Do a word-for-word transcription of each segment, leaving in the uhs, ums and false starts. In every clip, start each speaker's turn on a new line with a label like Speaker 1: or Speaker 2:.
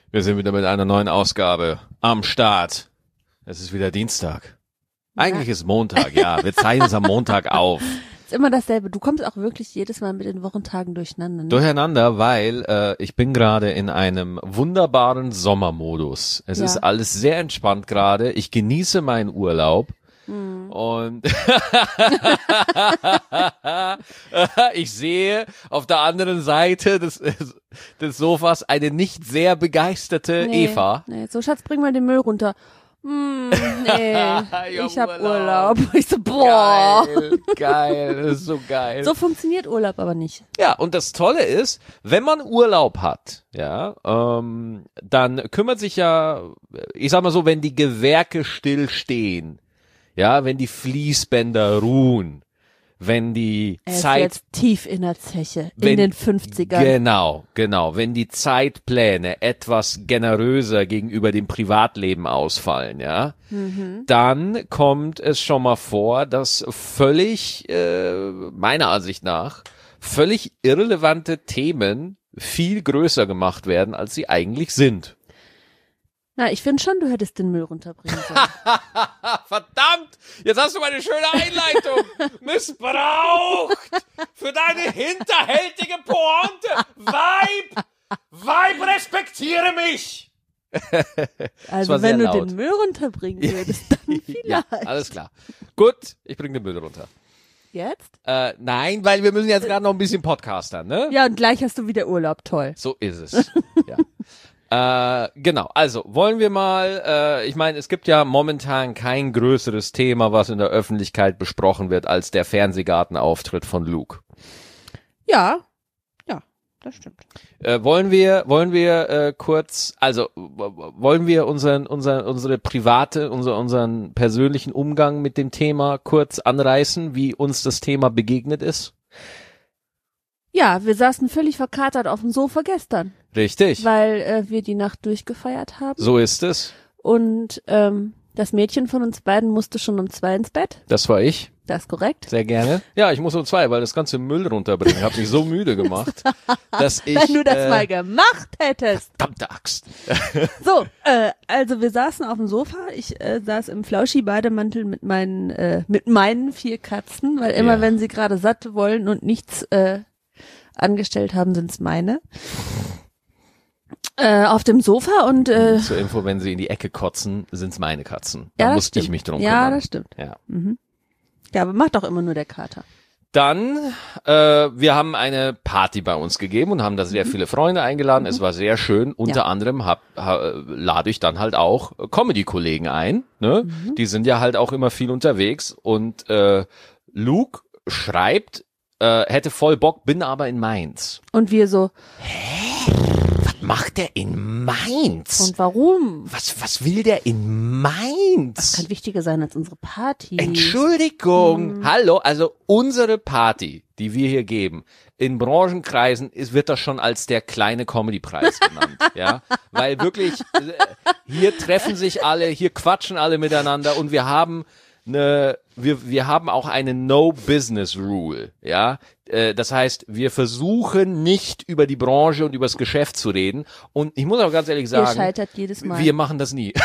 Speaker 1: Wir sind wieder mit einer neuen Ausgabe am Start. Es ist wieder Dienstag. Eigentlich ja. ist Montag, ja. Wir zeichnen es am Montag auf.
Speaker 2: Ist immer dasselbe. Du kommst auch wirklich jedes Mal mit den Wochentagen durcheinander. Ne?
Speaker 1: Durcheinander, weil äh, ich bin gerade in einem wunderbaren Sommermodus. Es ja. ist alles sehr entspannt gerade. Ich genieße meinen Urlaub. Hm. Und ich sehe auf der anderen Seite des, des Sofas eine nicht sehr begeisterte
Speaker 2: nee,
Speaker 1: Eva.
Speaker 2: Nee. So, Schatz, bring mal den Müll runter. Hm, nee, ich hab Urlaub. Urlaub. Ich so, boah.
Speaker 1: Geil, geil, das ist so geil.
Speaker 2: So funktioniert Urlaub aber nicht.
Speaker 1: Ja, und das Tolle ist, wenn man Urlaub hat, ja, ähm, dann kümmert sich ja, ich sag mal so, wenn die Gewerke stillstehen, ja, wenn die Fließbänder ruhen, wenn die
Speaker 2: er ist
Speaker 1: Zeit
Speaker 2: jetzt tief in der Zeche,
Speaker 1: wenn,
Speaker 2: in den fünfzigern.
Speaker 1: Genau, genau. Wenn die Zeitpläne etwas generöser gegenüber dem Privatleben ausfallen, ja, mhm. dann kommt es schon mal vor, dass völlig, äh, meiner Ansicht nach, völlig irrelevante Themen viel größer gemacht werden, als sie eigentlich sind.
Speaker 2: Na, ich finde schon, du hättest den Müll runterbringen sollen.
Speaker 1: Verdammt! Jetzt hast du meine schöne Einleitung missbraucht für deine hinterhältige Pointe. Weib! Weib, respektiere mich!
Speaker 2: Also wenn du laut. den Müll runterbringen würdest, dann vielleicht.
Speaker 1: Ja, alles klar. Gut, ich bringe den Müll runter.
Speaker 2: Jetzt?
Speaker 1: Äh, nein, weil wir müssen jetzt gerade noch ein bisschen podcastern, ne?
Speaker 2: Ja, und gleich hast du wieder Urlaub, toll.
Speaker 1: So ist es, ja. Äh, genau, also wollen wir mal, äh, ich meine, es gibt ja momentan kein größeres Thema, was in der Öffentlichkeit besprochen wird, als der Fernsehgartenauftritt von Luke.
Speaker 2: Ja, ja, das stimmt.
Speaker 1: Äh, wollen wir, wollen wir äh, kurz, also wollen wir unseren, unseren, unsere private, unser, unseren persönlichen Umgang mit dem Thema kurz anreißen, wie uns das Thema begegnet ist?
Speaker 2: Ja, wir saßen völlig verkatert auf dem Sofa gestern.
Speaker 1: Richtig.
Speaker 2: Weil äh, wir die Nacht durchgefeiert haben.
Speaker 1: So ist es.
Speaker 2: Und ähm, das Mädchen von uns beiden musste schon um zwei ins Bett.
Speaker 1: Das war ich.
Speaker 2: Das ist korrekt.
Speaker 1: Sehr gerne. Ja, ich muss um zwei, weil das ganze Müll runterbringen. Ich habe mich so müde gemacht, dass ich...
Speaker 2: Wenn du das
Speaker 1: äh,
Speaker 2: mal gemacht hättest.
Speaker 1: Verdammte Axt.
Speaker 2: So, äh, also wir saßen auf dem Sofa. Ich äh, saß im Flauschi-Bademantel mit meinen, äh, mit meinen vier Katzen, weil immer
Speaker 1: ja.
Speaker 2: wenn sie gerade satt wollen und nichts äh, angestellt haben, sind's meine. Äh, auf dem Sofa und äh,
Speaker 1: zur Info, wenn sie in die Ecke kotzen, sind's meine Katzen. Da
Speaker 2: ja,
Speaker 1: musste
Speaker 2: stimmt.
Speaker 1: ich mich drum
Speaker 2: ja,
Speaker 1: kümmern.
Speaker 2: Ja, das stimmt.
Speaker 1: Ja.
Speaker 2: Mhm. Ja, aber macht doch immer nur der Kater.
Speaker 1: Dann, äh, wir haben eine Party bei uns gegeben und haben da sehr mhm. viele Freunde eingeladen. Mhm. Es war sehr schön. Unter ja. anderem hab, ha, lade ich dann halt auch Comedy-Kollegen ein. Ne? Mhm. Die sind ja halt auch immer viel unterwegs. Und äh, Luke schreibt, äh, hätte voll Bock, bin aber in Mainz.
Speaker 2: Und wir so,
Speaker 1: hä? Was macht der in Mainz?
Speaker 2: Und warum?
Speaker 1: Was, was will der in Mainz?
Speaker 2: Das kann wichtiger sein als unsere Party.
Speaker 1: Entschuldigung. Hm. Hallo, also unsere Party, die wir hier geben, in Branchenkreisen ist, wird das schon als der kleine Comedy-Preis genannt, ja, weil wirklich, hier treffen sich alle, hier quatschen alle miteinander und wir haben eine, wir, wir haben auch eine No-Business-Rule, ja. Äh, das heißt, wir versuchen nicht über die Branche und über das Geschäft zu reden. Und ich muss auch ganz ehrlich sagen,
Speaker 2: ihr scheitert jedes Mal.
Speaker 1: Wir machen das nie.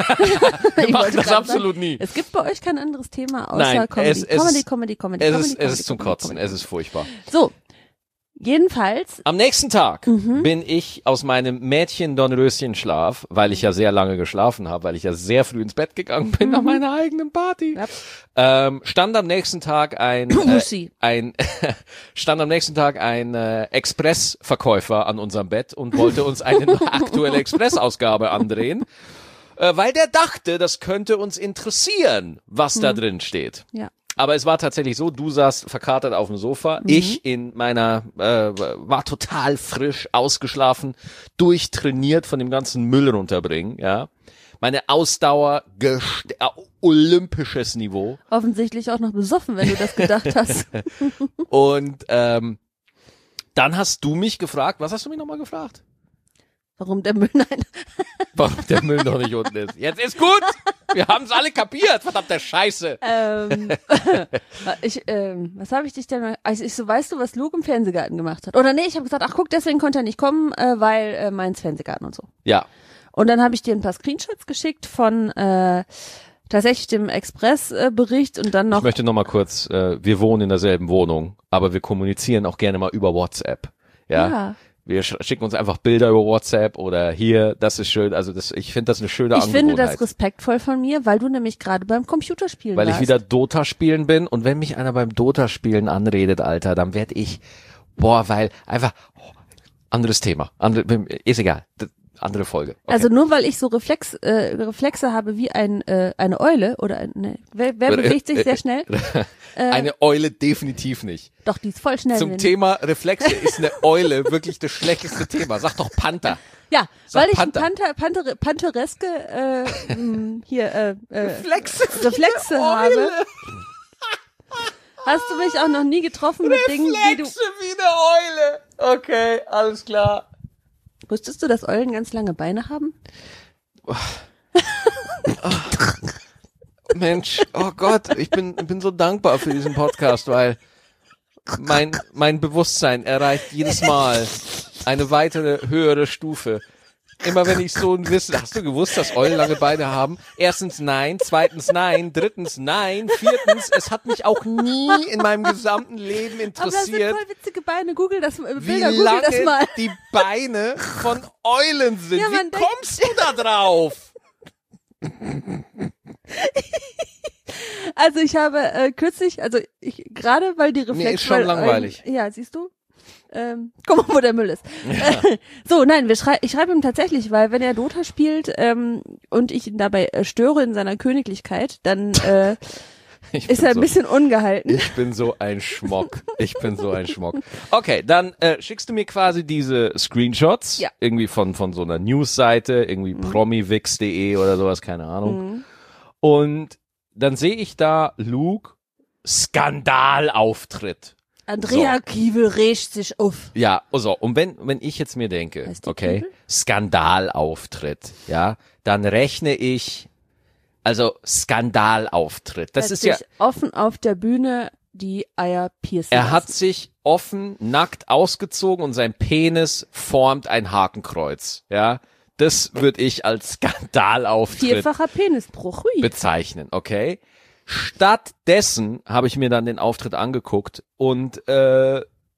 Speaker 1: wir machen das absolut
Speaker 2: sagen,
Speaker 1: nie.
Speaker 2: Es gibt bei euch kein anderes Thema außer
Speaker 1: Nein,
Speaker 2: Comedy.
Speaker 1: Es, es
Speaker 2: Comedy,
Speaker 1: ist,
Speaker 2: Comedy, Comedy,
Speaker 1: es
Speaker 2: Comedy,
Speaker 1: ist,
Speaker 2: Comedy,
Speaker 1: es ist zum
Speaker 2: Comedy,
Speaker 1: Kotzen.
Speaker 2: Comedy.
Speaker 1: Es ist furchtbar.
Speaker 2: So. Jedenfalls.
Speaker 1: Am nächsten Tag
Speaker 2: mhm.
Speaker 1: bin ich aus meinem Mädchen-Dornröschen-Schlaf, weil ich ja sehr lange geschlafen habe, weil ich ja sehr früh ins Bett gegangen bin mhm. nach meiner eigenen Party,
Speaker 2: yep.
Speaker 1: ähm, stand am nächsten Tag ein, äh, ein stand am nächsten Tag ein äh, Express-Verkäufer an unserem Bett und wollte uns eine aktuelle Express-Ausgabe andrehen, äh, weil der dachte, das könnte uns interessieren, was mhm. da drin steht.
Speaker 2: Ja.
Speaker 1: Aber es war tatsächlich so, du saßt verkatert auf dem Sofa, mhm. ich in meiner, äh, war total frisch, ausgeschlafen, durchtrainiert von dem ganzen Müll runterbringen, ja. Meine Ausdauer, gest- äh, olympisches Niveau.
Speaker 2: Offensichtlich auch noch besoffen, wenn du das gedacht hast.
Speaker 1: Und ähm, dann hast du mich gefragt, was hast du mich nochmal gefragt?
Speaker 2: Warum der Müll, nein.
Speaker 1: Warum der Müll noch nicht unten ist. Jetzt ist gut! Wir haben es alle kapiert, verdammte Scheiße.
Speaker 2: Ähm, ich, ähm, was habe ich dich denn mal, also ich so, weißt du, was Luke im Fernsehgarten gemacht hat? Oder nee, ich habe gesagt, ach guck, deswegen konnte er nicht kommen, äh, weil äh, meins Fernsehgarten und so.
Speaker 1: Ja.
Speaker 2: Und dann habe ich dir ein paar Screenshots geschickt von äh, tatsächlich dem Express-Bericht und dann noch.
Speaker 1: Ich möchte noch mal kurz, äh, wir wohnen in derselben Wohnung, aber wir kommunizieren auch gerne mal über WhatsApp. Ja.
Speaker 2: Ja.
Speaker 1: Wir sch- schicken uns einfach Bilder über WhatsApp oder hier, das ist schön. Also das, ich finde das eine schöne
Speaker 2: Ich
Speaker 1: Angewohnheit.
Speaker 2: finde das respektvoll von mir, weil du nämlich gerade beim Computerspielen
Speaker 1: Weil
Speaker 2: warst.
Speaker 1: ich wieder Dota spielen bin und wenn mich einer beim Dota spielen anredet, Alter, dann werd ich, boah, weil einfach, oh, anderes Thema, andere, ist egal, d- andere Folge. Okay.
Speaker 2: Also nur weil ich so Reflex, äh, Reflexe habe wie ein äh, eine Eule oder ein, ne, wer, wer bewegt sich sehr schnell?
Speaker 1: Eine Eule definitiv nicht.
Speaker 2: Doch, die ist voll schnell.
Speaker 1: Zum
Speaker 2: wenn-
Speaker 1: Thema Reflexe ist eine Eule wirklich das schlechteste Thema. Sag doch Panther.
Speaker 2: Ja,
Speaker 1: Sag
Speaker 2: weil ich
Speaker 1: Panther.
Speaker 2: Panther, Panther, Panthereske äh, mh, hier äh, äh,
Speaker 1: Reflexe,
Speaker 2: Reflexe habe. Hast du mich auch noch nie getroffen mit Dingen, die du...
Speaker 1: Reflexe wie eine Eule. Okay, alles klar.
Speaker 2: Wusstest du, dass Eulen ganz lange Beine haben?
Speaker 1: Mensch, oh Gott, ich bin, bin so dankbar für diesen Podcast, weil mein, mein Bewusstsein erreicht jedes Mal eine weitere, höhere Stufe. Immer wenn ich so ein Wissen, hast du gewusst, dass Eulen lange Beine haben? Erstens nein, zweitens nein, drittens nein, viertens, es hat mich auch nie in meinem gesamten Leben
Speaker 2: Aber das sind
Speaker 1: interessiert,
Speaker 2: voll witzige Beine. Google das, äh,
Speaker 1: wie
Speaker 2: Bilder, google das mal.
Speaker 1: lange die Beine von Eulen sind.
Speaker 2: Ja,
Speaker 1: Wie
Speaker 2: man denkt-
Speaker 1: kommst du da drauf?
Speaker 2: Also ich habe äh, kürzlich, also ich gerade weil die Reflexe...
Speaker 1: Mir ist schon
Speaker 2: weil
Speaker 1: langweilig.
Speaker 2: Eulen, ja, siehst du? Ähm, guck mal, wo der Müll ist. Äh, so, nein, wir schrei ich schreibe ihm tatsächlich, weil wenn er Dota spielt ähm, und ich ihn dabei äh, störe in seiner Königlichkeit, dann äh,
Speaker 1: Ich
Speaker 2: ist
Speaker 1: bin
Speaker 2: er ein
Speaker 1: so-
Speaker 2: bisschen ungehalten.
Speaker 1: Ich bin so ein Schmock. Ich bin so ein Schmock. Okay, dann äh, schickst du mir quasi diese Screenshots
Speaker 2: Ja.
Speaker 1: irgendwie von von so einer Newsseite, irgendwie
Speaker 2: Mhm.
Speaker 1: promivix punkt de oder sowas, keine Ahnung. Und dann sehe ich da Luke Skandalauftritt.
Speaker 2: Andrea Kiewel regt sich auf.
Speaker 1: Ja, also, und wenn, wenn ich jetzt mir denke,
Speaker 2: Heißt die
Speaker 1: okay,
Speaker 2: Kiewel?
Speaker 1: Skandalauftritt, ja, dann rechne ich, also Skandalauftritt. Das
Speaker 2: Hat
Speaker 1: ist ja,
Speaker 2: sich offen auf der Bühne die Eier piercen
Speaker 1: er hat
Speaker 2: lassen.
Speaker 1: sich offen, nackt ausgezogen und sein Penis formt ein Hakenkreuz, ja. Das würde ich als Skandalauftritt
Speaker 2: Vierfacher Penisbruch. Hui.
Speaker 1: bezeichnen, okay? Stattdessen habe ich mir dann den Auftritt angeguckt und äh,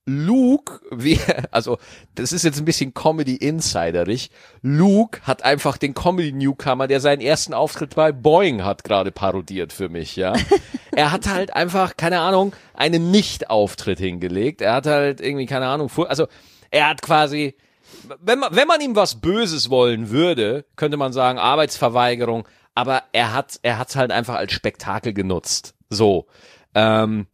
Speaker 1: Luke, wie, also das ist jetzt ein bisschen Comedy-Insiderig, Luke hat einfach den Comedy-Newcomer, der seinen ersten Auftritt bei Boeing hat, gerade parodiert für mich, ja. Er hat halt einfach, keine Ahnung, einen Nicht-Auftritt hingelegt. Er hat halt irgendwie, keine Ahnung, fu- also er hat quasi, wenn man, wenn man ihm was Böses wollen würde, könnte man sagen, Arbeitsverweigerung, aber er hat, er hat's halt einfach als Spektakel genutzt. So. Ähm,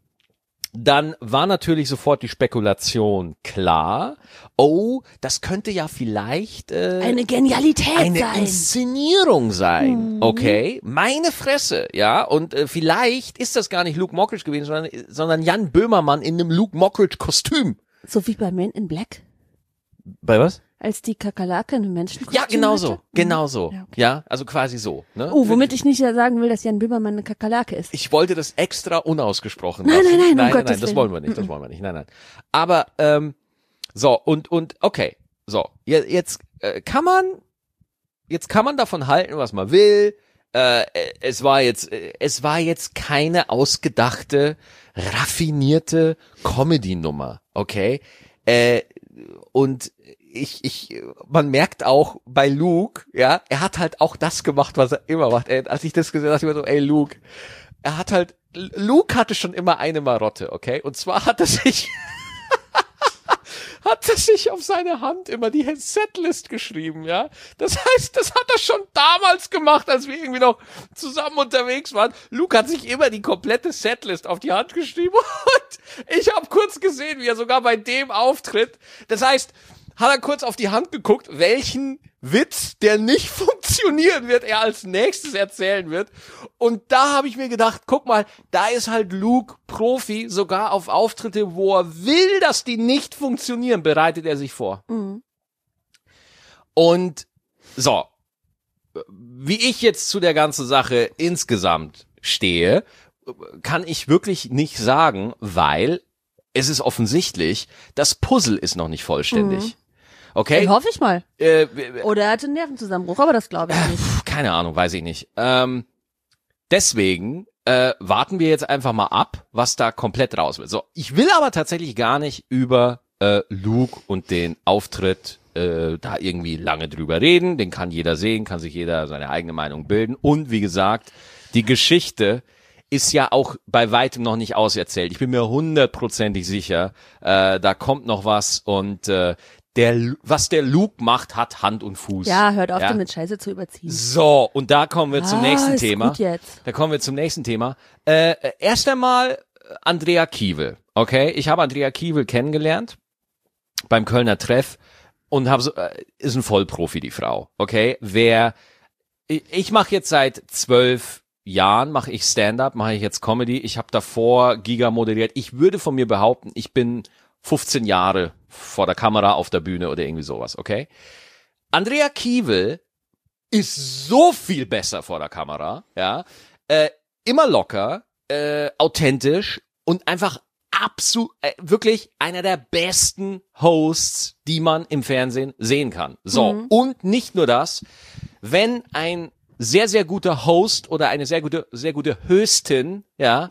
Speaker 1: dann war natürlich sofort die Spekulation klar. Oh, das könnte ja vielleicht äh,
Speaker 2: Eine Genialität
Speaker 1: eine
Speaker 2: sein.
Speaker 1: Inszenierung sein. Okay, meine Fresse, ja. Und äh, vielleicht ist das gar nicht Luke Mockridge gewesen, sondern, sondern Jan Böhmermann in einem Luke Mockridge-Kostüm.
Speaker 2: So wie bei Men in Black,
Speaker 1: Bei was?
Speaker 2: als die Kakerlake einen Menschen
Speaker 1: Ja, genau so,
Speaker 2: hatte.
Speaker 1: genau so.
Speaker 2: Ja, okay.
Speaker 1: Ja, also quasi so. Ne?
Speaker 2: Oh, womit ich nicht ja sagen will, dass Jan Böhmermann eine Kakerlake ist.
Speaker 1: Ich wollte das extra unausgesprochen
Speaker 2: Nein,
Speaker 1: lassen.
Speaker 2: nein, nein, um
Speaker 1: nein,
Speaker 2: Gottes
Speaker 1: nein, das
Speaker 2: Willen.
Speaker 1: wollen wir nicht, das wollen wir nicht, nein, nein. Aber, ähm, so, und, und, okay, so, je- jetzt äh, kann man, jetzt kann man davon halten, was man will. Äh, es war jetzt, äh, es war jetzt keine ausgedachte, raffinierte Comedy-Nummer, okay? Äh, und ich, ich, man merkt auch bei Luke, ja, er hat halt auch das gemacht, was er immer macht. Ey, als ich das gesehen habe, dachte ich mir so, ey, Luke, er hat halt, Luke hatte schon immer eine Marotte, okay? Und zwar hat er sich, hat er sich auf seine Hand immer die Setlist geschrieben, ja? Das heißt, das hat er schon damals gemacht, als wir irgendwie noch zusammen unterwegs waren. Luke hat sich immer die komplette Setlist auf die Hand geschrieben und ich habe kurz gesehen, wie er sogar bei dem Auftritt, das heißt, hat er kurz auf die Hand geguckt, welchen Witz, der nicht funktionieren wird, er als nächstes erzählen wird. Und da habe ich mir gedacht, guck mal, da ist halt Luke Profi, sogar auf Auftritte, wo er will, dass die nicht funktionieren, bereitet er sich vor.
Speaker 2: Mhm.
Speaker 1: Und so, wie ich jetzt zu der ganzen Sache insgesamt stehe, kann ich wirklich nicht sagen, weil es ist offensichtlich, das Puzzle ist noch nicht vollständig.
Speaker 2: Mhm.
Speaker 1: Okay?
Speaker 2: Den hoffe ich mal.
Speaker 1: Äh,
Speaker 2: Oder er hatte einen Nervenzusammenbruch, aber das glaube ich nicht.
Speaker 1: Keine Ahnung, weiß ich nicht. Ähm, deswegen äh, warten wir jetzt einfach mal ab, was da komplett raus wird. So, ich will aber tatsächlich gar nicht über äh, Luke und den Auftritt äh, da irgendwie lange drüber reden. Den kann jeder sehen, kann sich jeder seine eigene Meinung bilden. Und wie gesagt, die Geschichte ist ja auch bei weitem noch nicht auserzählt. Ich bin mir hundertprozentig sicher, äh, da kommt noch was und äh, der, was der Luke macht, hat Hand und Fuß.
Speaker 2: Ja, hört auf
Speaker 1: ja?
Speaker 2: damit Scheiße zu überziehen.
Speaker 1: So, und da kommen wir zum
Speaker 2: ah,
Speaker 1: nächsten
Speaker 2: ist
Speaker 1: Thema.
Speaker 2: Gut jetzt.
Speaker 1: Da kommen wir zum nächsten Thema. Äh, erst einmal Andrea Kiewel. Okay, ich habe Andrea Kiewel kennengelernt beim Kölner Treff und habe so, äh, ist ein Vollprofi, die Frau. Okay, wer ich, ich mache jetzt seit zwölf Jahren mache ich Stand-up, mache ich jetzt Comedy. Ich habe davor Giga moderiert. Ich würde von mir behaupten, ich bin fünfzehn Jahre vor der Kamera, auf der Bühne oder irgendwie sowas, okay? Andrea Kiewel ist so viel besser vor der Kamera, ja, äh, immer locker, äh, authentisch und einfach absolut, äh, wirklich einer der besten Hosts, die man im Fernsehen sehen kann. So, mhm. Und nicht nur das, wenn ein sehr, sehr guter Host oder eine sehr gute, sehr gute Hostin, ja,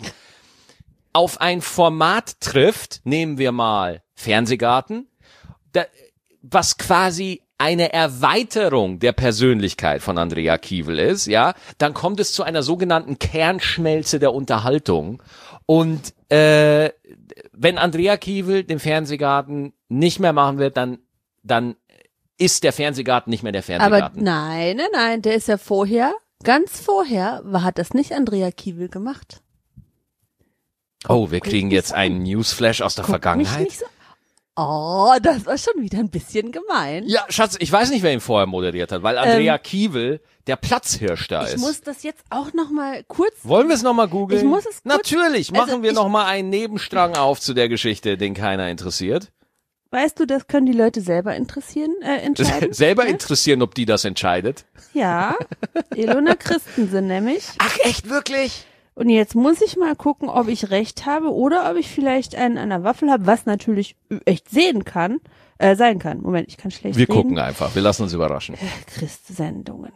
Speaker 1: auf ein Format trifft, nehmen wir mal Fernsehgarten, da, was quasi eine Erweiterung der Persönlichkeit von Andrea Kiewel ist, ja, dann kommt es zu einer sogenannten Kernschmelze der Unterhaltung. Und äh, wenn Andrea Kiewel den Fernsehgarten nicht mehr machen wird, dann dann ist der Fernsehgarten nicht mehr der Fernsehgarten.
Speaker 2: Aber nein, nein, nein, der ist ja vorher, ganz vorher, war, hat das nicht Andrea Kiewel gemacht.
Speaker 1: Oh, wir kriegen jetzt einen Newsflash aus der
Speaker 2: Guck
Speaker 1: Vergangenheit.
Speaker 2: Mich nicht so. Oh, das war schon wieder ein bisschen gemein.
Speaker 1: Ja, Schatz, ich weiß nicht, wer ihn vorher moderiert hat, weil Andrea ähm, Kiewel der Platzhirsch da ist.
Speaker 2: Ich muss das jetzt auch noch mal kurz...
Speaker 1: Wollen wir es noch mal googeln?
Speaker 2: Ich muss es kurz,
Speaker 1: Natürlich, machen
Speaker 2: also
Speaker 1: wir
Speaker 2: ich,
Speaker 1: noch mal einen Nebenstrang auf zu der Geschichte, den keiner interessiert.
Speaker 2: Weißt du, das können die Leute selber interessieren, äh, entscheiden.
Speaker 1: selber
Speaker 2: ja?
Speaker 1: interessieren, ob die das entscheidet.
Speaker 2: Ja, Ilona Christensen nämlich.
Speaker 1: Ach, echt, wirklich?
Speaker 2: Und jetzt muss ich mal gucken, ob ich recht habe oder ob ich vielleicht einen an der Waffel habe, was natürlich echt sehen kann, äh, sein kann. Moment, ich kann schlecht
Speaker 1: Wir
Speaker 2: reden.
Speaker 1: gucken einfach, wir lassen uns überraschen.
Speaker 2: Christsendungen.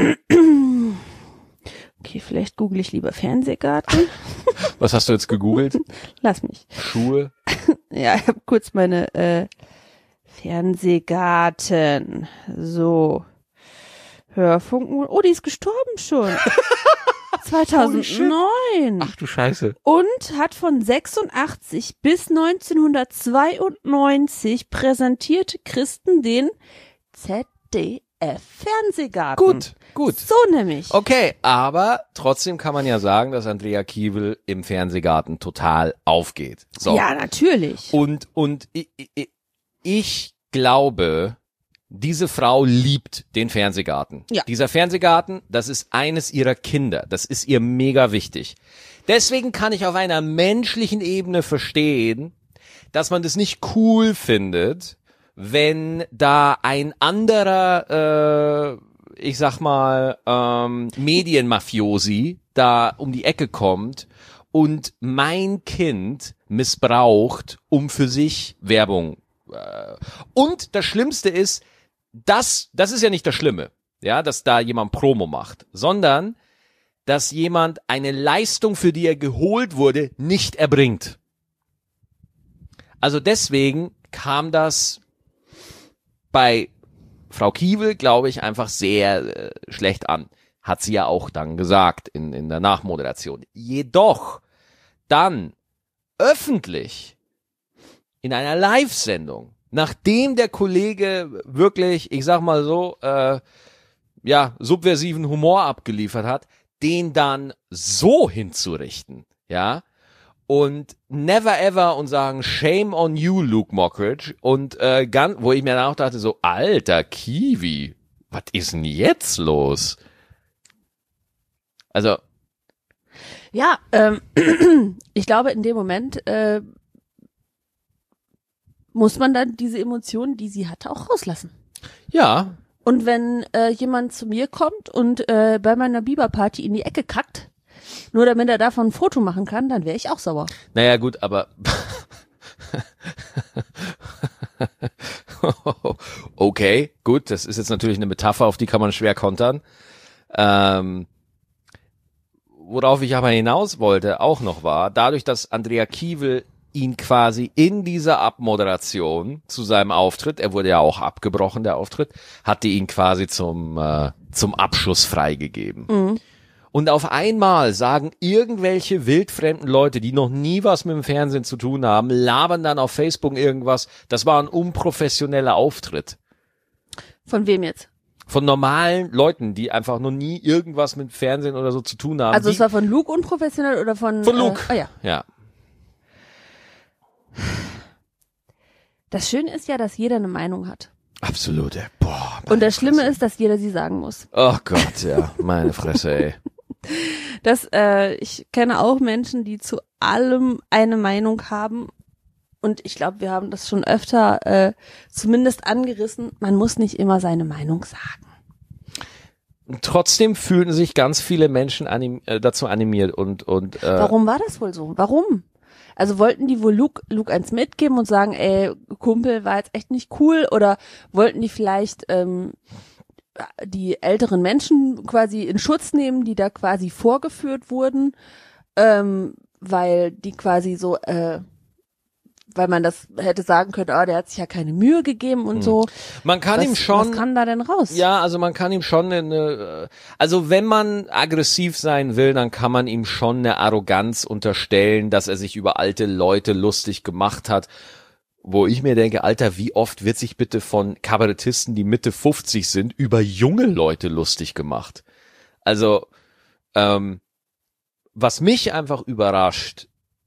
Speaker 2: Okay, vielleicht google ich lieber Fernsehgarten.
Speaker 1: Was hast du jetzt gegoogelt?
Speaker 2: Lass mich.
Speaker 1: Schuhe?
Speaker 2: Ja, ich habe kurz meine äh, Fernsehgarten. So. Hörfunk. Oh, die ist gestorben schon. zweitausendneun.
Speaker 1: Ach du Scheiße.
Speaker 2: Und hat von sechsundachtzig bis neunzehnhundertzweiundneunzig präsentierte Christen den Z D F-Fernsehgarten.
Speaker 1: Gut, gut.
Speaker 2: So nämlich.
Speaker 1: Okay, aber trotzdem kann man ja sagen, dass Andrea Kiewel im Fernsehgarten total aufgeht. So.
Speaker 2: Ja, natürlich.
Speaker 1: Und, und ich, ich, ich glaube, diese Frau liebt den Fernsehgarten.
Speaker 2: Ja.
Speaker 1: Dieser Fernsehgarten, das ist eines ihrer Kinder. Das ist ihr mega wichtig. Deswegen kann ich auf einer menschlichen Ebene verstehen, dass man das nicht cool findet, wenn da ein anderer, äh, ich sag mal, ähm, Medienmafiosi da um die Ecke kommt und mein Kind missbraucht, um für sich Werbung. Äh, und das Schlimmste ist, das, das ist ja nicht das Schlimme, ja, dass da jemand Promo macht, sondern dass jemand eine Leistung, für die er geholt wurde, nicht erbringt. Also deswegen kam das bei Frau Kiewel, glaube ich, einfach sehr äh, schlecht an. Hat sie ja auch dann gesagt in, in der Nachmoderation. Jedoch dann öffentlich in einer Live-Sendung, nachdem der Kollege wirklich, ich sag mal so, äh, ja, subversiven Humor abgeliefert hat, den dann so hinzurichten, ja, und never ever und sagen, shame on you, Luke Mockridge, und äh, ganz, wo ich mir dann auch dachte, so, alter Kiwi, was ist denn jetzt los? Also,
Speaker 2: ja, ähm, ich glaube, in dem Moment äh, muss man dann diese Emotionen, die sie hatte, auch rauslassen.
Speaker 1: ja,
Speaker 2: Und wenn äh, jemand zu mir kommt und äh, bei meiner Biberparty in die Ecke kackt, nur damit er davon ein Foto machen kann, dann wäre ich auch sauer.
Speaker 1: Naja, gut, aber okay, gut, das ist jetzt natürlich eine Metapher, auf die kann man schwer kontern. Ähm, worauf ich aber hinaus wollte, auch noch war, dadurch, dass Andrea Kiewel ihn quasi in dieser Abmoderation zu seinem Auftritt, er wurde ja auch abgebrochen, der Auftritt, hatte ihn quasi zum äh, zum Abschuss freigegeben. Mhm. Und auf einmal sagen irgendwelche wildfremden Leute, die noch nie was mit dem Fernsehen zu tun haben, labern dann auf Facebook irgendwas, das war ein unprofessioneller Auftritt.
Speaker 2: Von wem jetzt?
Speaker 1: Von normalen Leuten, die einfach noch nie irgendwas mit Fernsehen oder so zu tun haben.
Speaker 2: Also
Speaker 1: die,
Speaker 2: es war von Luke unprofessionell oder von...
Speaker 1: Von Luke.
Speaker 2: Äh, oh ja.
Speaker 1: Ja.
Speaker 2: Das Schöne ist ja, dass jeder eine Meinung hat.
Speaker 1: Absolut, ey. Boah.
Speaker 2: Und das Schlimme ist, dass jeder sie sagen muss.
Speaker 1: Oh Gott, ja. Meine Fresse, ey.
Speaker 2: Das, äh, ich kenne auch Menschen, die zu allem eine Meinung haben. Und ich glaube, wir haben das schon öfter äh, zumindest angerissen. Man muss nicht immer seine Meinung sagen.
Speaker 1: Und trotzdem fühlten sich ganz viele Menschen anim äh, dazu animiert. und und. Äh,
Speaker 2: Warum war das wohl so? Warum? Also wollten die wohl Luke, Luke eins mitgeben und sagen, ey, Kumpel war jetzt echt nicht cool? Oder wollten die vielleicht ähm, die älteren Menschen quasi in Schutz nehmen, die da quasi vorgeführt wurden, ähm, weil die quasi so, äh, weil man das hätte sagen können, oh, der hat sich ja keine Mühe gegeben und hm. so.
Speaker 1: Man kann
Speaker 2: was,
Speaker 1: ihm schon.
Speaker 2: Was kam da denn raus?
Speaker 1: Ja, also man kann ihm schon eine, also wenn man aggressiv sein will, dann kann man ihm schon eine Arroganz unterstellen, dass er sich über alte Leute lustig gemacht hat. Wo ich mir denke, Alter, wie oft wird sich bitte von Kabarettisten, die Mitte fünfzig sind, über junge Leute lustig gemacht? Also, ähm, was mich einfach überrascht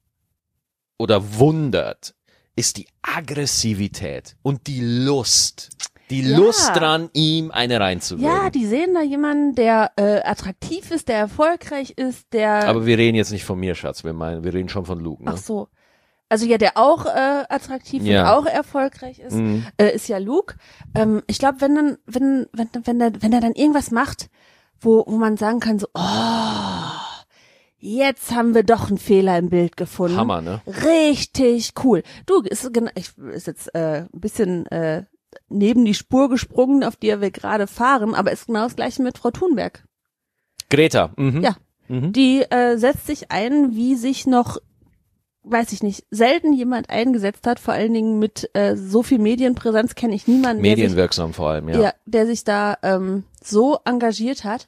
Speaker 1: oder wundert, ist die Aggressivität und die Lust. Die
Speaker 2: ja.
Speaker 1: Lust dran, ihm eine reinzuwürgen.
Speaker 2: Ja, die sehen da jemanden, der äh, attraktiv ist, der erfolgreich ist, der...
Speaker 1: Aber wir reden jetzt nicht von mir, Schatz. Wir meinen, wir reden schon von Luke, ne?
Speaker 2: Ach so. Also ja, der auch äh, attraktiv
Speaker 1: ja.
Speaker 2: und auch erfolgreich ist, mhm. äh, ist ja Luke. Ähm, ich glaube, wenn dann, wenn, wenn, wenn der, wenn der dann irgendwas macht, wo, wo man sagen kann, so, oh, jetzt haben wir doch einen Fehler im Bild gefunden.
Speaker 1: Hammer, ne?
Speaker 2: Richtig cool. Du, ist, ich, ist jetzt äh, ein bisschen äh, neben die Spur gesprungen, auf die wir gerade fahren, aber ist genau das Gleiche mit Frau Thunberg.
Speaker 1: Greta. Mhm.
Speaker 2: Ja, mhm. Die äh, setzt sich ein, wie sich noch weiß ich nicht, selten jemand eingesetzt hat, vor allen Dingen mit äh, so viel Medienpräsenz kenne ich niemanden.
Speaker 1: Medienwirksam
Speaker 2: der sich,
Speaker 1: vor allem, ja.
Speaker 2: ja. Der sich da ähm, so engagiert hat.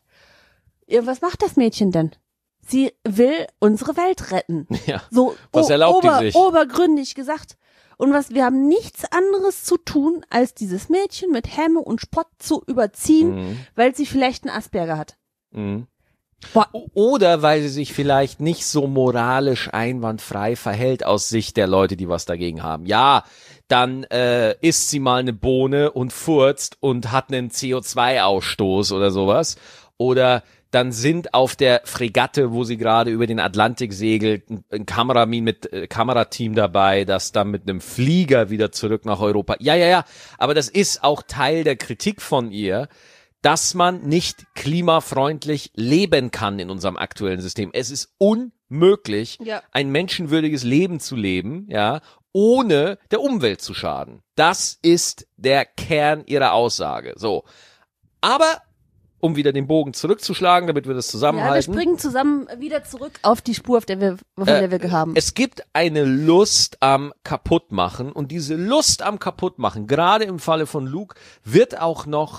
Speaker 2: Ja, was macht das Mädchen denn? Sie will unsere Welt retten.
Speaker 1: Ja,
Speaker 2: so
Speaker 1: was erlaubt
Speaker 2: ober,
Speaker 1: die sich?
Speaker 2: Obergründig gesagt. Und was wir haben nichts anderes zu tun, als dieses Mädchen mit Häme und Spott zu überziehen, mhm. weil sie vielleicht einen Asperger hat.
Speaker 1: Mhm. Boah. Oder weil sie sich vielleicht nicht so moralisch einwandfrei verhält aus Sicht der Leute, die was dagegen haben. Ja, dann äh, isst sie mal eine Bohne und furzt und hat einen C O zwei Ausstoß oder sowas. Oder dann sind auf der Fregatte, wo sie gerade über den Atlantik segelt, ein, ein Kameramin mit äh, Kamerateam dabei, das dann mit einem Flieger wieder zurück nach Europa. Ja, ja, ja, aber das ist auch Teil der Kritik von ihr, dass man nicht klimafreundlich leben kann in unserem aktuellen System. Es ist unmöglich, ja. ein menschenwürdiges Leben zu leben, ja, ohne der Umwelt zu schaden. Das ist der Kern ihrer Aussage. So. Aber, um wieder den Bogen zurückzuschlagen, damit wir das zusammenhalten.
Speaker 2: Ja, wir springen zusammen wieder zurück auf die Spur, auf der wir, von der wir
Speaker 1: äh,
Speaker 2: haben.
Speaker 1: Es gibt eine Lust am Kaputtmachen und diese Lust am Kaputtmachen, gerade im Falle von Luke, wird auch noch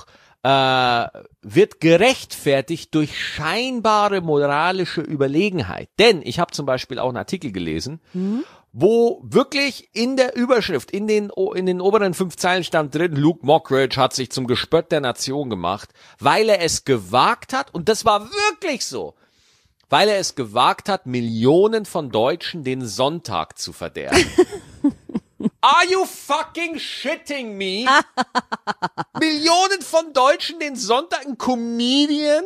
Speaker 1: Äh, wird gerechtfertigt durch scheinbare moralische Überlegenheit. Denn ich habe zum Beispiel auch einen Artikel gelesen, mhm. wo wirklich in der Überschrift, in den in den oberen fünf Zeilen stand drin, Luke Mockridge hat sich zum Gespött der Nation gemacht, weil er es gewagt hat, und das war wirklich so, weil er es gewagt hat, Millionen von Deutschen den Sonntag zu verderben. Are you fucking shitting me? Millionen von Deutschen den Sonntag, ein Comedian?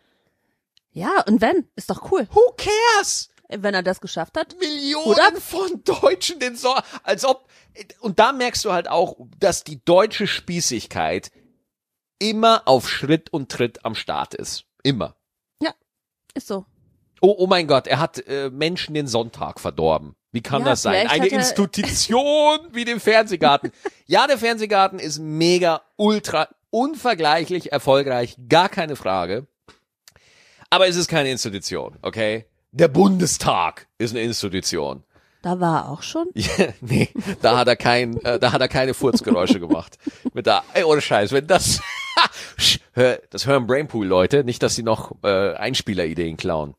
Speaker 2: Ja, und wenn? Ist doch cool.
Speaker 1: Who cares?
Speaker 2: Wenn er das geschafft hat.
Speaker 1: Millionen
Speaker 2: Oder?
Speaker 1: von Deutschen den Sonntag, als ob, und da merkst du halt auch, dass die deutsche Spießigkeit immer auf Schritt und Tritt am Start ist. Immer.
Speaker 2: Ja, ist so.
Speaker 1: Oh, oh mein Gott, er hat äh, Menschen den Sonntag verdorben. Wie kann
Speaker 2: Ja,
Speaker 1: das sein?
Speaker 2: vielleicht
Speaker 1: Eine
Speaker 2: hat er-
Speaker 1: Institution wie den Fernsehgarten. Ja, der Fernsehgarten ist mega, ultra, unvergleichlich erfolgreich, gar keine Frage. Aber es ist keine Institution, okay? Der Bundestag ist eine Institution.
Speaker 2: Da war er auch schon.
Speaker 1: Ja, nee, da hat er kein, äh, da hat er keine Furzgeräusche gemacht. Mit da, ey, ohne Scheiß, wenn das, hör, das hören Brainpool Leute, nicht, dass sie noch äh, Einspielerideen klauen.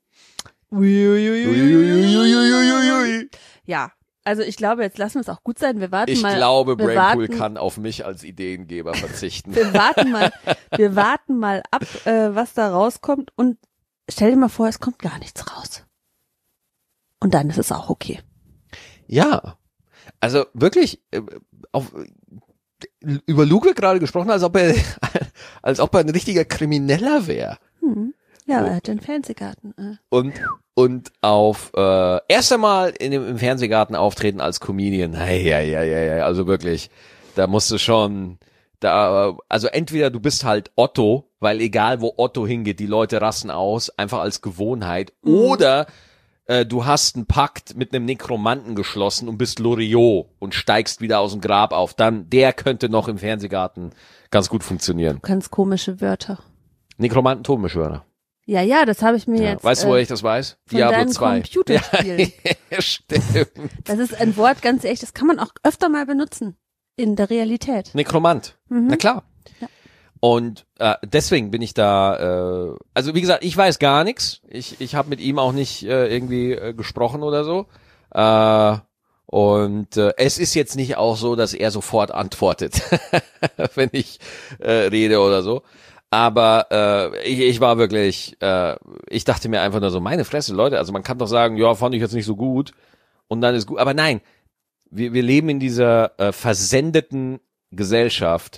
Speaker 2: Ja, also ich glaube, jetzt lassen wir es auch gut sein. Wir warten
Speaker 1: Ich
Speaker 2: mal.
Speaker 1: glaube,
Speaker 2: wir
Speaker 1: Brainpool
Speaker 2: warten,
Speaker 1: kann auf mich als Ideengeber verzichten.
Speaker 2: Wir warten mal, wir warten mal ab, äh, was da rauskommt und stell dir mal vor, es kommt gar nichts raus. Und dann ist es auch okay.
Speaker 1: Ja, also wirklich, äh, auf, über Luke wird gerade gesprochen, als ob er, als ob er ein richtiger Krimineller wäre.
Speaker 2: Hm. Ja,
Speaker 1: Oh.
Speaker 2: er hat den Fernsehgarten. Äh.
Speaker 1: Und und auf äh, erst einmal in dem, im Fernsehgarten auftreten als Comedian. Hey, ja, ja, ja, ja, also wirklich, da musst du schon, da, also entweder du bist halt Otto, weil egal wo Otto hingeht, die Leute rasten aus, einfach als Gewohnheit,
Speaker 2: Mhm.
Speaker 1: oder äh, du hast einen Pakt mit einem Nekromanten geschlossen und bist Loriot und steigst wieder aus dem Grab auf. Dann, der könnte noch im Fernsehgarten ganz gut funktionieren.
Speaker 2: Ganz komische Wörter.
Speaker 1: Nekromanten, Tonbeschwörer.
Speaker 2: Ja, ja, das habe ich mir
Speaker 1: Ja.
Speaker 2: jetzt.
Speaker 1: Weißt du,
Speaker 2: äh,
Speaker 1: woher ich das weiß?
Speaker 2: von
Speaker 1: Diablo
Speaker 2: deinen
Speaker 1: zwei.
Speaker 2: Computerspielen.
Speaker 1: Ja, stimmt.
Speaker 2: Das ist ein Wort, ganz ehrlich, das kann man auch öfter mal benutzen. In der Realität.
Speaker 1: Nekromant.
Speaker 2: Mhm.
Speaker 1: Na klar.
Speaker 2: Ja.
Speaker 1: Und äh, deswegen bin ich da, äh, also wie gesagt, ich weiß gar nichts. Ich, ich habe mit ihm auch nicht äh, irgendwie äh, gesprochen oder so. Äh, und äh, es ist jetzt nicht auch so, dass er sofort antwortet, wenn ich äh, rede oder so. Aber äh, ich, ich war wirklich, äh, ich dachte mir einfach nur so, meine Fresse, Leute, also man kann doch sagen, ja, fand ich jetzt nicht so gut und dann ist gut. Aber nein, wir, wir leben in dieser äh, versendeten Gesellschaft,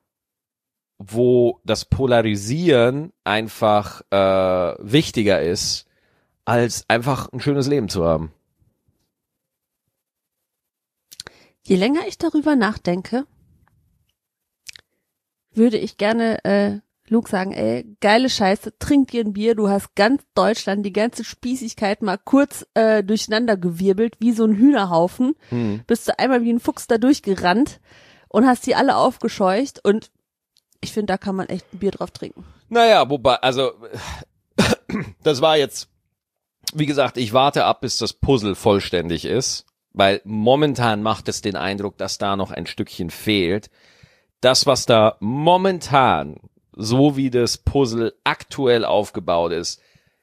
Speaker 1: wo das Polarisieren einfach äh, wichtiger ist, als einfach ein schönes Leben zu haben.
Speaker 2: Je länger ich darüber nachdenke, würde ich gerne äh, Luke sagen, ey, geile Scheiße, trink dir ein Bier, du hast ganz Deutschland, die ganze Spießigkeit mal kurz äh, durcheinander gewirbelt, wie so ein Hühnerhaufen,
Speaker 1: Hm.
Speaker 2: bist du einmal wie ein Fuchs da durchgerannt und hast die alle aufgescheucht und ich finde, da kann man echt ein Bier drauf trinken.
Speaker 1: Naja, wobei, also das war jetzt, wie gesagt, ich warte ab, bis das Puzzle vollständig ist, weil momentan macht es den Eindruck, dass da noch ein Stückchen fehlt. Das, was da momentan, so wie das Puzzle aktuell aufgebaut ist,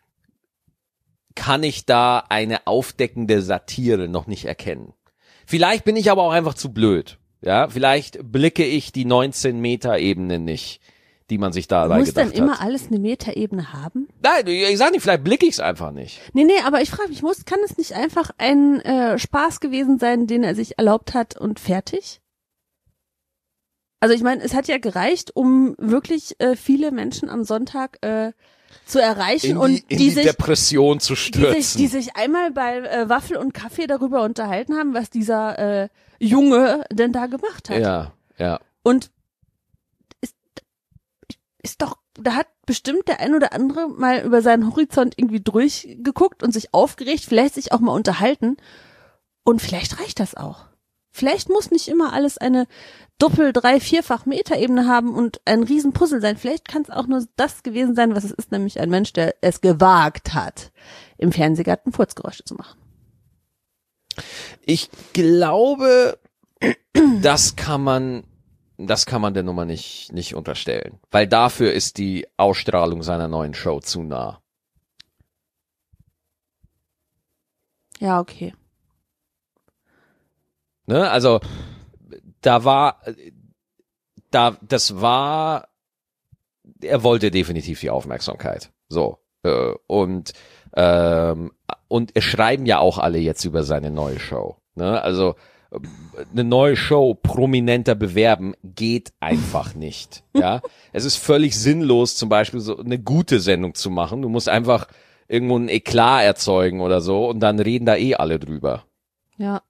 Speaker 1: kann ich da eine aufdeckende Satire noch nicht erkennen. Vielleicht bin ich aber auch einfach zu blöd. Ja, vielleicht blicke ich die neunzehn Meter Ebene nicht, die man sich dabei
Speaker 2: Muss
Speaker 1: gedacht
Speaker 2: dann immer
Speaker 1: hat.
Speaker 2: alles eine Metaebene haben?
Speaker 1: Nein, ich sag nicht, vielleicht blicke ich es einfach nicht.
Speaker 2: Nee, nee, aber ich frage mich, muss, kann es nicht einfach ein äh, Spaß gewesen sein, den er sich erlaubt hat und fertig? Also ich meine, es hat ja gereicht, um wirklich äh, viele Menschen am Sonntag äh, zu erreichen
Speaker 1: In die,
Speaker 2: und
Speaker 1: in
Speaker 2: die,
Speaker 1: die
Speaker 2: sich,
Speaker 1: Depression zu
Speaker 2: die sich,
Speaker 1: stürzen.
Speaker 2: die sich einmal bei äh, Waffel und Kaffee darüber unterhalten haben, was dieser äh, Junge denn da gemacht hat.
Speaker 1: Ja, ja.
Speaker 2: Und ist, ist doch, da hat bestimmt der ein oder andere mal über seinen Horizont irgendwie durchgeguckt und sich aufgeregt, vielleicht sich auch mal unterhalten. Und vielleicht reicht das auch. Vielleicht muss nicht immer alles eine Doppel-, Drei-, Vierfach Metaebene haben und ein Riesenpuzzle sein. Vielleicht kann es auch nur das gewesen sein, was es ist, nämlich ein Mensch, der es gewagt hat, im Fernsehgarten Furzgeräusche zu machen.
Speaker 1: Ich glaube, das kann man, das kann man der Nummer nicht, nicht unterstellen. Weil dafür ist die Ausstrahlung seiner neuen Show zu nah.
Speaker 2: Ja, okay.
Speaker 1: Ne? Also, da war, da, das war, er wollte definitiv die Aufmerksamkeit. So. Äh, und, ähm, und es schreiben ja auch alle jetzt über seine neue Show. Ne? Also, eine neue Show prominenter bewerben geht einfach nicht. Ja, es ist völlig sinnlos, zum Beispiel so eine gute Sendung zu machen. Du musst einfach irgendwo ein Eklat erzeugen oder so und dann reden da eh alle drüber.
Speaker 2: Ja.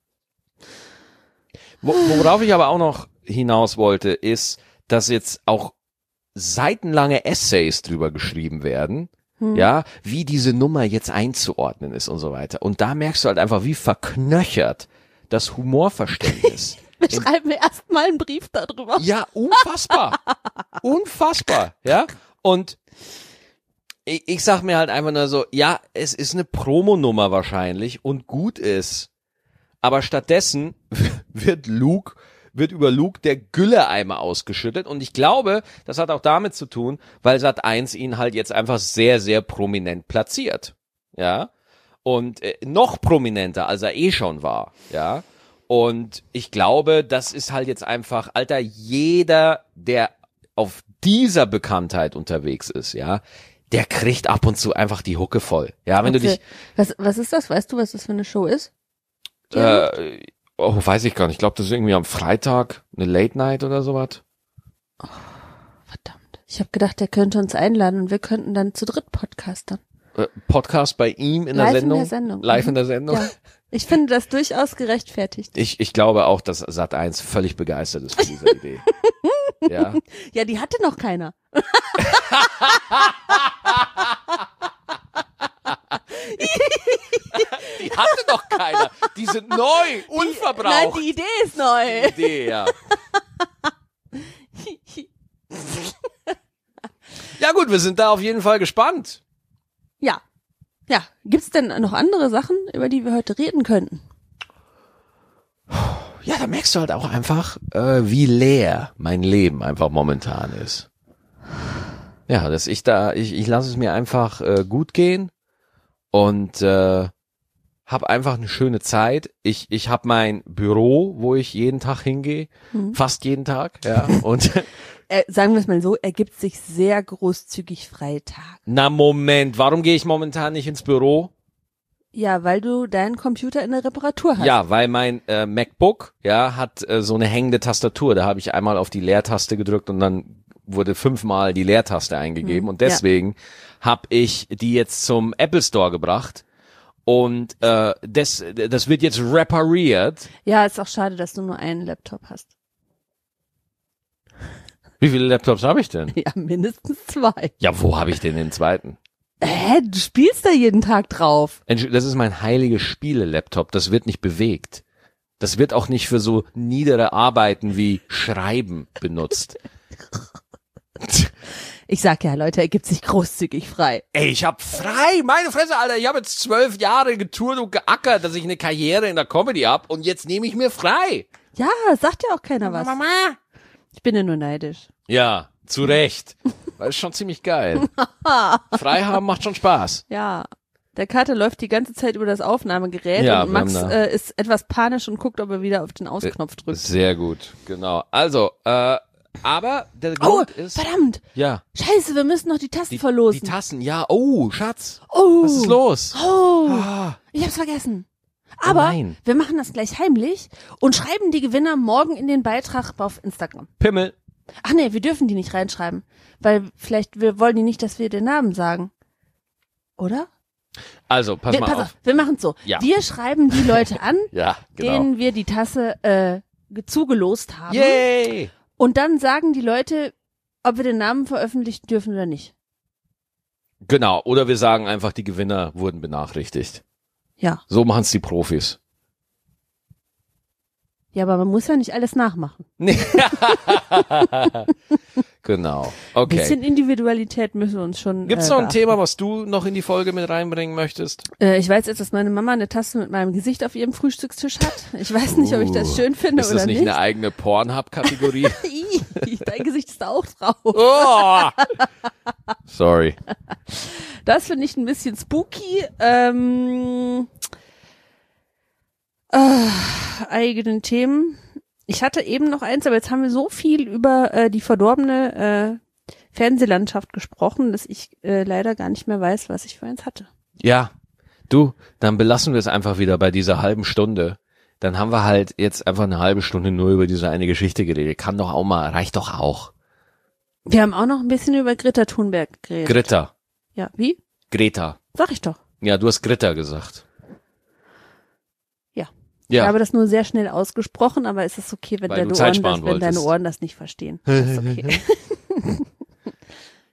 Speaker 1: Wo, worauf ich aber auch noch hinaus wollte, ist, dass jetzt auch seitenlange Essays drüber geschrieben werden,
Speaker 2: Hm.
Speaker 1: ja, wie diese Nummer jetzt einzuordnen ist und so weiter. Und da merkst du halt einfach, wie verknöchert das Humorverständnis.
Speaker 2: Wir schreiben erstmal einen Brief darüber.
Speaker 1: Ja, unfassbar. Unfassbar, ja. Und ich, ich sag mir halt einfach nur so, ja, es ist eine Promonummer wahrscheinlich und gut ist. Aber stattdessen wird Luke, wird über Luke der Gülleeimer ausgeschüttet. Und ich glaube, das hat auch damit zu tun, weil Sat eins ihn halt jetzt einfach sehr, sehr prominent platziert. Ja. Und äh, noch prominenter, als er eh schon war. Ja. Und ich glaube, das ist halt jetzt einfach, Alter, jeder, der auf dieser Bekanntheit unterwegs ist, ja, der kriegt ab und zu einfach die Hucke voll. Ja, wenn
Speaker 2: Okay.
Speaker 1: du dich,
Speaker 2: Was, was ist das? Weißt du, was das für eine Show ist?
Speaker 1: äh, oh, weiß ich gar nicht. Ich glaube, das ist irgendwie am Freitag eine Late Night oder sowas.
Speaker 2: Verdammt. Ich habe gedacht, der könnte uns einladen und wir könnten dann zu dritt podcastern.
Speaker 1: Äh, Podcast bei ihm in der
Speaker 2: Live in
Speaker 1: Sendung.
Speaker 2: der Sendung.
Speaker 1: Live
Speaker 2: Mhm.
Speaker 1: in der Sendung.
Speaker 2: Ja. Ich finde das durchaus gerechtfertigt.
Speaker 1: Ich, ich glaube auch, dass Sat eins völlig begeistert ist von dieser Idee. Ja.
Speaker 2: Ja, die hatte noch keiner.
Speaker 1: Die hatte doch keiner. Die sind neu,
Speaker 2: Nein,
Speaker 1: unverbraucht.
Speaker 2: die Idee ist neu.
Speaker 1: Die Idee, ja. Ja gut, wir sind da auf jeden Fall gespannt.
Speaker 2: Ja. Ja. Gibt's denn noch andere Sachen, über die wir heute reden könnten?
Speaker 1: Ja, da merkst du halt auch einfach, äh, wie leer mein Leben einfach momentan ist. Ja, dass ich da, ich, ich lasse es mir einfach äh, gut gehen und äh, hab einfach eine schöne Zeit. Ich ich hab mein Büro, wo ich jeden Tag hingehe,
Speaker 2: Mhm.
Speaker 1: fast jeden Tag, ja. Und
Speaker 2: Äh, sagen wir es mal so, er gibt sich sehr großzügig freie Tage.
Speaker 1: na Moment, warum gehe ich momentan nicht ins Büro?
Speaker 2: Ja, weil du deinen Computer in der Reparatur hast.
Speaker 1: Ja, weil mein äh, MacBook, ja, hat äh, so eine hängende Tastatur. Da habe ich einmal auf die Leertaste gedrückt und dann wurde fünfmal die Leertaste eingegeben.
Speaker 2: Hm,
Speaker 1: Und deswegen habe ich die jetzt zum Apple Store gebracht. Und äh, das, das wird jetzt repariert.
Speaker 2: Ja, ist auch schade, dass du nur einen Laptop hast.
Speaker 1: Wie viele Laptops habe ich denn?
Speaker 2: Ja, mindestens zwei.
Speaker 1: Ja, wo habe ich denn den zweiten?
Speaker 2: Hä, du spielst da jeden Tag drauf.
Speaker 1: Entsch- Das ist mein heiliges Spiele-Laptop. Das wird nicht bewegt. Das wird auch nicht für so niedere Arbeiten wie Schreiben benutzt.
Speaker 2: Ich sag ja, Leute, er gibt sich großzügig frei.
Speaker 1: Ey, ich hab frei, meine Fresse, Alter, ich habe jetzt zwölf Jahre getourt und geackert, dass ich eine Karriere in der Comedy hab und jetzt nehme ich mir frei.
Speaker 2: Ja, sagt ja auch keiner was.
Speaker 1: Mama.
Speaker 2: Ich bin ja nur neidisch.
Speaker 1: Ja, zu Recht. Das ist schon ziemlich geil. Frei haben macht schon Spaß.
Speaker 2: Ja. Der Kater läuft die ganze Zeit über das Aufnahmegerät
Speaker 1: Ja,
Speaker 2: und
Speaker 1: wir
Speaker 2: Max
Speaker 1: haben da-
Speaker 2: äh, ist etwas panisch und guckt, ob er wieder auf den Ausknopf drückt.
Speaker 1: Sehr gut, genau. Also, äh, aber der
Speaker 2: Oh,
Speaker 1: Grund ist,
Speaker 2: verdammt.
Speaker 1: ja,
Speaker 2: Scheiße, wir müssen noch die Tassen
Speaker 1: die,
Speaker 2: verlosen.
Speaker 1: die Tassen, ja, oh, Schatz,
Speaker 2: oh.
Speaker 1: was ist los?
Speaker 2: Oh,
Speaker 1: Ah,
Speaker 2: ich hab's vergessen.
Speaker 1: Oh
Speaker 2: Aber
Speaker 1: nein.
Speaker 2: wir machen das gleich heimlich und schreiben die Gewinner morgen in den Beitrag auf Instagram.
Speaker 1: Pimmel.
Speaker 2: Ach nee, wir dürfen die nicht reinschreiben, weil vielleicht wir wollen die nicht, dass wir den Namen sagen. Oder?
Speaker 1: Also, pass
Speaker 2: wir,
Speaker 1: mal
Speaker 2: pass
Speaker 1: auf.
Speaker 2: auf, wir machen's so.
Speaker 1: Ja.
Speaker 2: Wir schreiben die Leute an,
Speaker 1: Ja, genau.
Speaker 2: denen wir die Tasse äh, ge- zugelost haben.
Speaker 1: Yay!
Speaker 2: Und dann sagen die Leute, ob wir den Namen veröffentlichen dürfen oder nicht.
Speaker 1: Genau, oder wir sagen einfach, die Gewinner wurden benachrichtigt.
Speaker 2: Ja.
Speaker 1: So machen's die Profis.
Speaker 2: Ja, aber man muss ja nicht alles nachmachen.
Speaker 1: Nee. Genau.
Speaker 2: Ein
Speaker 1: Okay.
Speaker 2: bisschen Individualität müssen wir uns schon.
Speaker 1: Gibt's
Speaker 2: äh,
Speaker 1: noch ein
Speaker 2: beachten.
Speaker 1: Thema, was du noch in die Folge mit reinbringen möchtest?
Speaker 2: Äh, ich weiß jetzt, dass meine Mama eine Tasse mit meinem Gesicht auf ihrem Frühstückstisch hat. Ich weiß nicht, ob ich das schön finde
Speaker 1: Ist
Speaker 2: oder
Speaker 1: das nicht,
Speaker 2: nicht.
Speaker 1: eine eigene Pornhub-Kategorie?
Speaker 2: Ih, Dein Gesicht ist da auch drauf.
Speaker 1: Oh! Sorry.
Speaker 2: Das finde ich ein bisschen spooky. Ähm, äh, eigenen Themen. Ich hatte eben noch eins, aber jetzt haben wir so viel über äh, die verdorbene äh, Fernsehlandschaft gesprochen, dass ich äh, leider gar nicht mehr weiß, was ich für eins hatte.
Speaker 1: Ja, du, dann belassen wir es einfach wieder bei dieser halben Stunde. Dann haben wir halt jetzt einfach eine halbe Stunde nur über diese eine Geschichte geredet. Kann doch auch mal, reicht doch auch.
Speaker 2: Wir haben auch noch ein bisschen über Greta Thunberg geredet.
Speaker 1: Greta.
Speaker 2: Ja, wie?
Speaker 1: Greta.
Speaker 2: Sag ich doch.
Speaker 1: Ja, du hast Greta gesagt.
Speaker 2: Ja. Ich
Speaker 1: Ja.
Speaker 2: habe das nur sehr schnell ausgesprochen, aber es ist okay, wenn,
Speaker 1: Weil
Speaker 2: deine
Speaker 1: du Zeit
Speaker 2: Ohren,
Speaker 1: sparen
Speaker 2: das, wenn deine
Speaker 1: wolltest.
Speaker 2: Ohren das nicht verstehen. Das ist okay.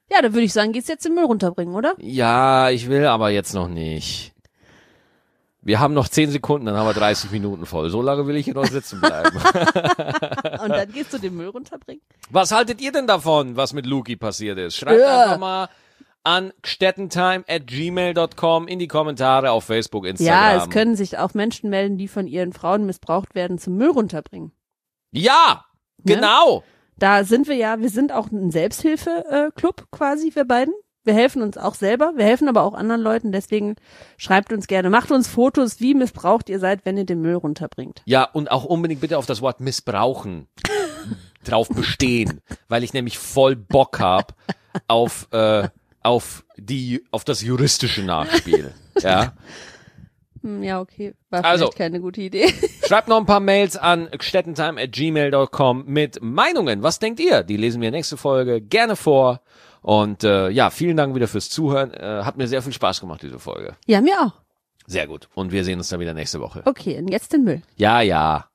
Speaker 2: Ja, dann würde ich sagen, geht's jetzt den Müll runterbringen, oder?
Speaker 1: Ja, ich will aber jetzt noch nicht. Wir haben noch zehn Sekunden, dann haben wir dreißig Minuten voll. So lange will ich hier noch sitzen bleiben.
Speaker 2: Und dann gehst du den Müll runterbringen?
Speaker 1: Was haltet ihr denn davon, was mit Luki passiert ist? Schreibt
Speaker 2: Ja.
Speaker 1: einfach mal an gstettentime at gmail dot com in die Kommentare auf Facebook, Instagram.
Speaker 2: Ja, es können sich auch Menschen melden, die von ihren Frauen missbraucht werden, zum Müll runterbringen.
Speaker 1: Ja,
Speaker 2: Ne?
Speaker 1: genau.
Speaker 2: Da sind wir ja, wir sind auch ein Selbsthilfe-Club quasi, wir beiden. Wir helfen uns auch selber, wir helfen aber auch anderen Leuten, deswegen schreibt uns gerne, macht uns Fotos, wie missbraucht ihr seid, wenn ihr den Müll runterbringt.
Speaker 1: Ja, und auch unbedingt bitte auf das Wort missbrauchen drauf bestehen, weil ich nämlich voll Bock hab auf äh, auf die auf das juristische Nachspiel. Ja.
Speaker 2: Hm, ja, okay, war
Speaker 1: Also.
Speaker 2: vielleicht keine gute Idee.
Speaker 1: Schreibt noch ein paar Mails an gstettentime at gmail dot com mit Meinungen. Was denkt ihr? Die lesen wir nächste Folge gerne vor. Und äh, ja, vielen Dank wieder fürs Zuhören. Äh, hat mir sehr viel Spaß gemacht, diese Folge.
Speaker 2: Ja, mir auch.
Speaker 1: Sehr gut. Und wir sehen uns dann wieder nächste Woche.
Speaker 2: Okay, und jetzt den Müll.
Speaker 1: Ja, ja.